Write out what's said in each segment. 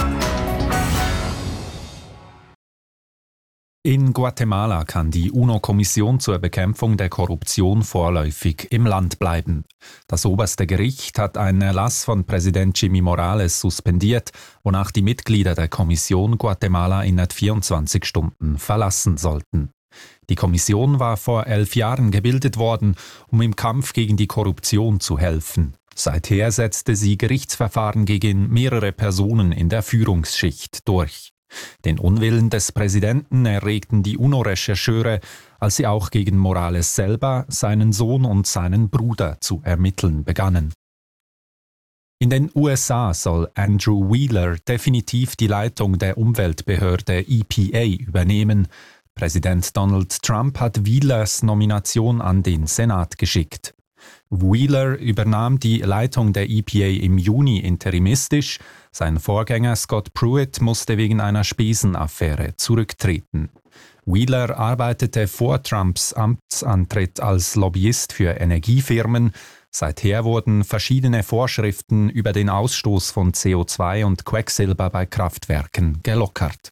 In Guatemala kann die UNO-Kommission zur Bekämpfung der Korruption vorläufig im Land bleiben. Das oberste Gericht hat einen Erlass von Präsident Jimmy Morales suspendiert, wonach die Mitglieder der Kommission Guatemala innerhalb 24 Stunden verlassen sollten. Die Kommission war vor 11 Jahren gebildet worden, um im Kampf gegen die Korruption zu helfen. Seither setzte sie Gerichtsverfahren gegen mehrere Personen in der Führungsschicht durch. Den Unwillen des Präsidenten erregten die UNO-Rechercheure, als sie auch gegen Morales selber, seinen Sohn und seinen Bruder zu ermitteln begannen. In den USA soll Andrew Wheeler definitiv die Leitung der Umweltbehörde EPA übernehmen. Präsident Donald Trump hat Wheelers Nomination an den Senat geschickt. Wheeler übernahm die Leitung der EPA im Juni interimistisch. Sein Vorgänger Scott Pruitt musste wegen einer Spesenaffäre zurücktreten. Wheeler arbeitete vor Trumps Amtsantritt als Lobbyist für Energiefirmen. Seither wurden verschiedene Vorschriften über den Ausstoß von CO2 und Quecksilber bei Kraftwerken gelockert.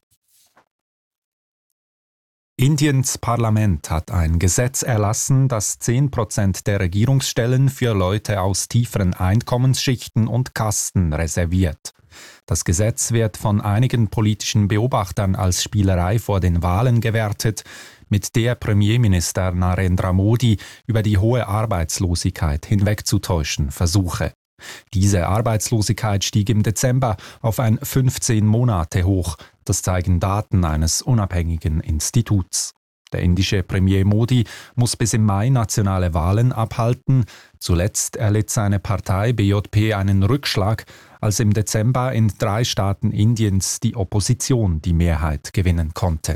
Indiens Parlament hat ein Gesetz erlassen, das 10% der Regierungsstellen für Leute aus tieferen Einkommensschichten und Kasten reserviert. Das Gesetz wird von einigen politischen Beobachtern als Spielerei vor den Wahlen gewertet, mit der Premierminister Narendra Modi über die hohe Arbeitslosigkeit hinwegzutäuschen versuche. Diese Arbeitslosigkeit stieg im Dezember auf ein 15 Monate hoch. Das zeigen Daten eines unabhängigen Instituts. Der indische Premier Modi muss bis im Mai nationale Wahlen abhalten. Zuletzt erlitt seine Partei BJP einen Rückschlag, als im Dezember in 3 Staaten Indiens die Opposition die Mehrheit gewinnen konnte.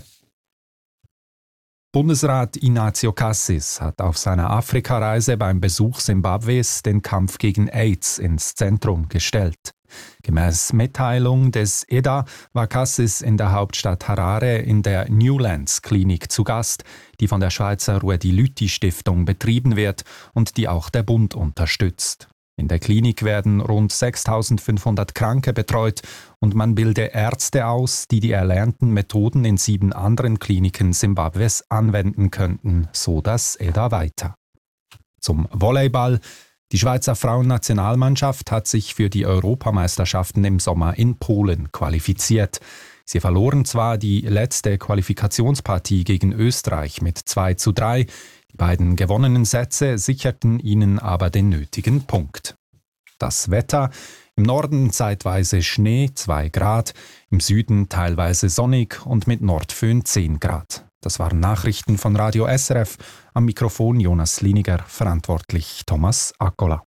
Bundesrat Inácio Cassis hat auf seiner Afrikareise beim Besuch Simbabwes den Kampf gegen AIDS ins Zentrum gestellt. Gemäß Mitteilung des EDA war Cassis in der Hauptstadt Harare in der Newlands Klinik zu Gast, die von der Schweizer Ruedi-Lüthi-Stiftung betrieben wird und die auch der Bund unterstützt. In der Klinik werden rund 6.500 Kranke betreut und man bilde Ärzte aus, die erlernten Methoden in 7 anderen Kliniken Simbabwes anwenden könnten, so das EDA weiter. Zum Volleyball. Die Schweizer Frauennationalmannschaft hat sich für die Europameisterschaften im Sommer in Polen qualifiziert. Sie verloren zwar die letzte Qualifikationspartie gegen Österreich mit 2:3, die beiden gewonnenen Sätze sicherten ihnen aber den nötigen Punkt. Das Wetter: im Norden zeitweise Schnee 2 Grad, im Süden teilweise sonnig und mit Nordföhn 10 Grad. Das waren Nachrichten von Radio SRF. Am Mikrofon Jonas Liniger, verantwortlich Thomas Accola.